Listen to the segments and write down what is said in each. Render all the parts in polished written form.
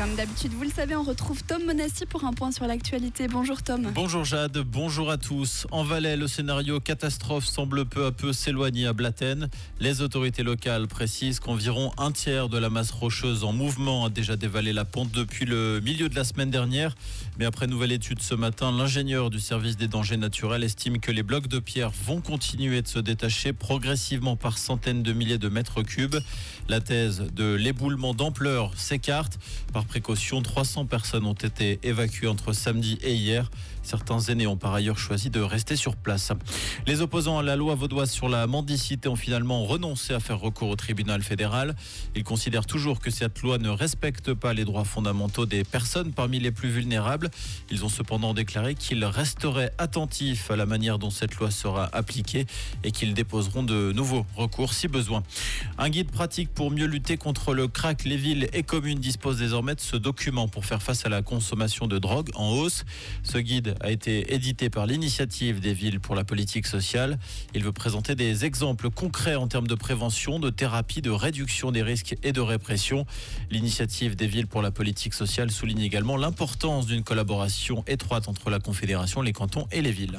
Comme d'habitude, vous le savez, on retrouve Tom Monassi pour un point sur l'actualité. Bonjour Tom. Bonjour Jade, bonjour à tous. En Valais, le scénario catastrophe semble peu à peu s'éloigner à Blatten. Les autorités locales précisent qu'environ un tiers de la masse rocheuse en mouvement a déjà dévalé la pente depuis le milieu de la semaine dernière. Mais après nouvelle étude ce matin, l'ingénieur du service des dangers naturels estime que les blocs de pierre vont continuer de se détacher progressivement par centaines de milliers de mètres cubes. La thèse de l'éboulement d'ampleur s'écarte. Par précaution, 300 personnes ont été évacuées entre samedi et hier. Certains aînés ont par ailleurs choisi de rester sur place. Les opposants à la loi vaudoise sur la mendicité ont finalement renoncé à faire recours au tribunal fédéral. Ils considèrent toujours que cette loi ne respecte pas les droits fondamentaux des personnes parmi les plus vulnérables. Ils ont cependant déclaré qu'ils resteraient attentifs à la manière dont cette loi sera appliquée et qu'ils déposeront de nouveaux recours si besoin. Un guide pratique pour mieux lutter contre le crack. Les villes et communes disposent désormais de ce document pour faire face à la consommation de drogue en hausse. Ce guide a été édité par l'Initiative des villes pour la politique sociale. Il veut présenter des exemples concrets en termes de prévention, de thérapie, de réduction des risques et de répression. L'Initiative des villes pour la politique sociale souligne également l'importance d'une collaboration étroite entre la Confédération, les cantons et les villes.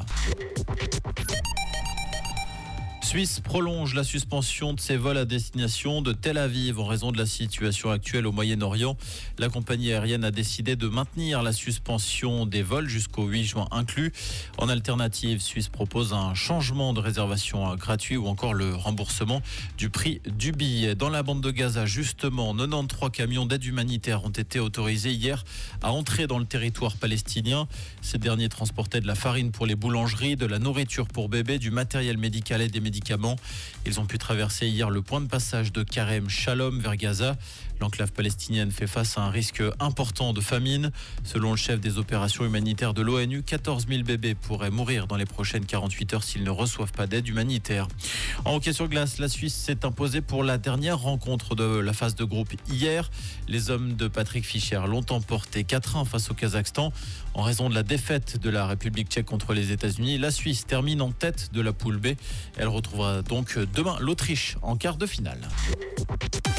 Suisse prolonge la suspension de ses vols à destination de Tel Aviv en raison de la situation actuelle au Moyen-Orient. La compagnie aérienne a décidé de maintenir la suspension des vols jusqu'au 8 juin inclus. En alternative, Suisse propose un changement de réservation gratuit ou encore le remboursement du prix du billet. Dans la bande de Gaza, justement, 93 camions d'aide humanitaire ont été autorisés hier à entrer dans le territoire palestinien. Ces derniers transportaient de la farine pour les boulangeries, de la nourriture pour bébés, du matériel médical et des médicaments. Ils ont pu traverser hier le point de passage de Karem Shalom vers Gaza. L'enclave palestinienne fait face à un risque important de famine. Selon le chef des opérations humanitaires de l'ONU, 14 000 bébés pourraient mourir dans les prochaines 48 heures s'ils ne reçoivent pas d'aide humanitaire. En hockey sur glace, la Suisse s'est imposée pour la dernière rencontre de la phase de groupe hier. Les hommes de Patrick Fischer l'ont emporté 4-1 face au Kazakhstan. En raison de la défaite de la République tchèque contre les États-Unis, la Suisse termine en tête de la poule B. Elle retrouvera donc demain l'Autriche en quart de finale.